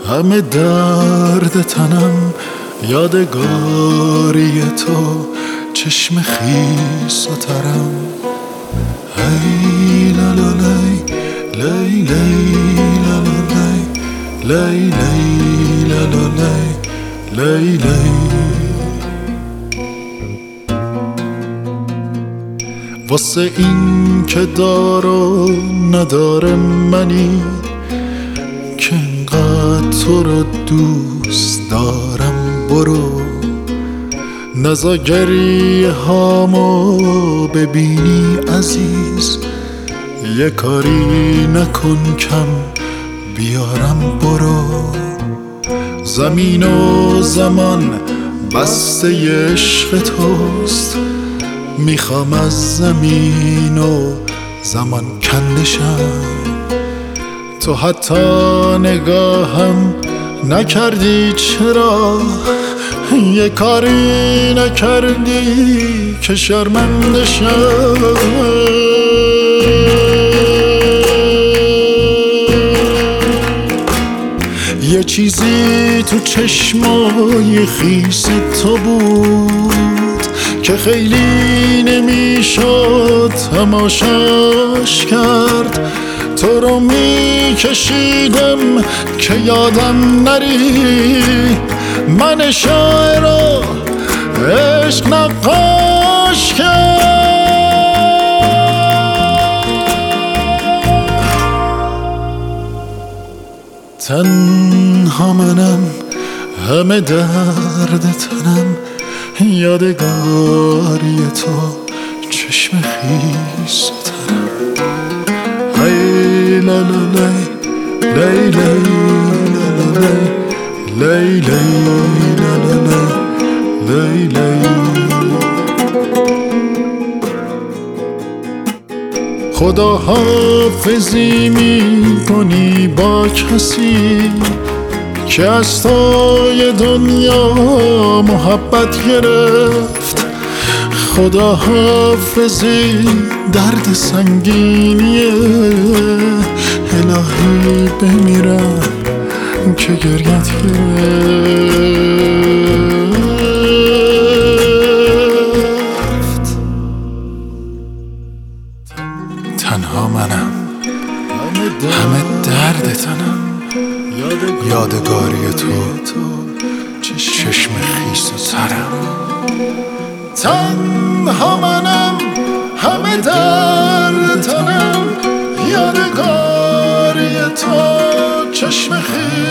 همه درد تنم یادگاری تو، چشم خیس و ترم. هی لا لا لی لی لی لا لا لی لی لی لا لا لی لی لی. واسه این که دار و نداره منی، که انقدر تو رو دوست دارم، برو نزا گریه هامو ببینی عزیز، یه کاری نکن کم بیارم، برو. زمین و زمان بسته عشق توست، میخوام از زمین و زمان کندشم. تو حتی نگاهم نکردی، چرا یه کاری نکردی که شرمنده شم. یه چیزی تو چشمای خیس تو بود که خیلی نمیشد تماشاش کرد. تو رو میکشیدم که یادم نری، من شاعر رو عشق نقاش کرد. تنها منم، همه درد تنم یادگاری تو، چشم خیس و ترم. هی لا لا لی لی لی لا لا لی لی لی لا لا لی لی. خدا حافظی میکنی با کسی که از توی دنیا محبت گرفت. خدا حافظی درد سنگینیه، الهی بمیرم که گریت گرفت. تنها منم، همه درد تنم یادگاری تو، چشم خیس و ترم. تنها منم، همه درد تنم یادگاری تو، چشم خیس